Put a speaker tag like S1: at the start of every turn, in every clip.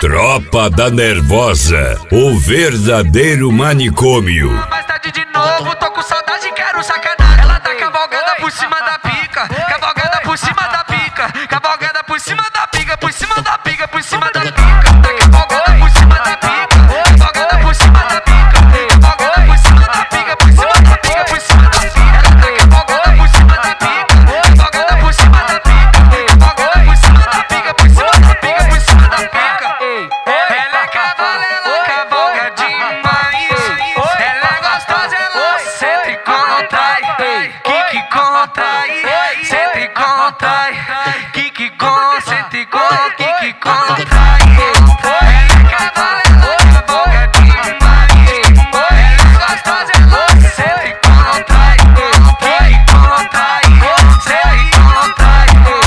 S1: Tropa da Nervosa, o verdadeiro manicômio.
S2: Mais tarde de novo, tô com saudade, quero sacanagem. Ela tá cavalgada por cima da pica, cavalgada por cima da pica, cavalgada por cima da pica, por cima da pica, por cima da pica. Tá cavalgada por cima da pica, cavalgada por cima da pica, cavalgada por cima da pica, por cima da pica, por cima da pica. Ela tá cavalgada por cima da pica, cavalgada por cima da pica, cavalgada por cima da pica, por cima da pica, por cima da pica. Ela cavalga demais. Ela é gostosa, ela senta e contrai. Que contrai, senta e contrai. Que senta e contrai, que contrai. Ela cavalga demais. Ela é gostosa, ela senta e contrai. Que contrai, senta e contrai.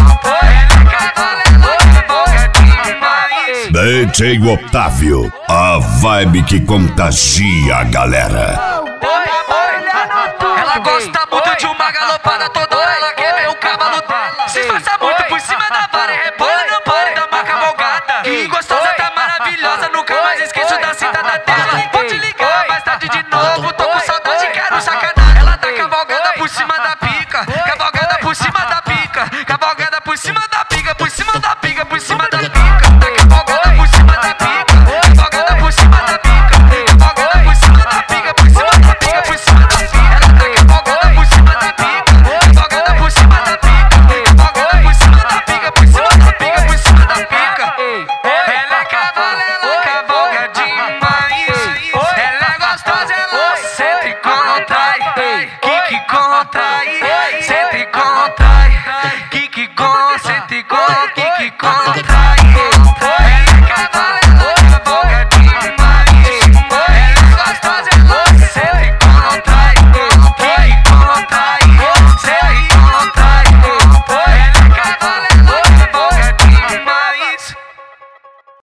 S2: Ela cavalga demais.
S1: DJ Otávio, a vibe que contagia a galera.
S2: Ela gosta muito de uma galopada, toda hora ela quer ver o cavalo dela. Se esforça muito por cima da vara e repõe no pare da uma cavalgada. Que gostosa, tá maravilhosa, nunca mais esqueço da cinta da tela. Vou te ligar mais tarde de novo, tô com saudade, quero sacanagem. Ela tá cavalgada por cima da pica, cavalgada por cima da pica, cavalgada por cima da pica, por cima da pica, por cima da pica. Tá cavalgada por cima da pica, cavalgada por cima da pica, cavalgada por cima da pica, por cima da pica, por cima da pica. Ela tá cavalgada por cima da pica, cavalgada por cima da pica, cavalgada por cima da pica, por cima da pica, por cima da pica. Ela cavalga demais. Ela é gostosa, ela senta e contrai. Que contrai,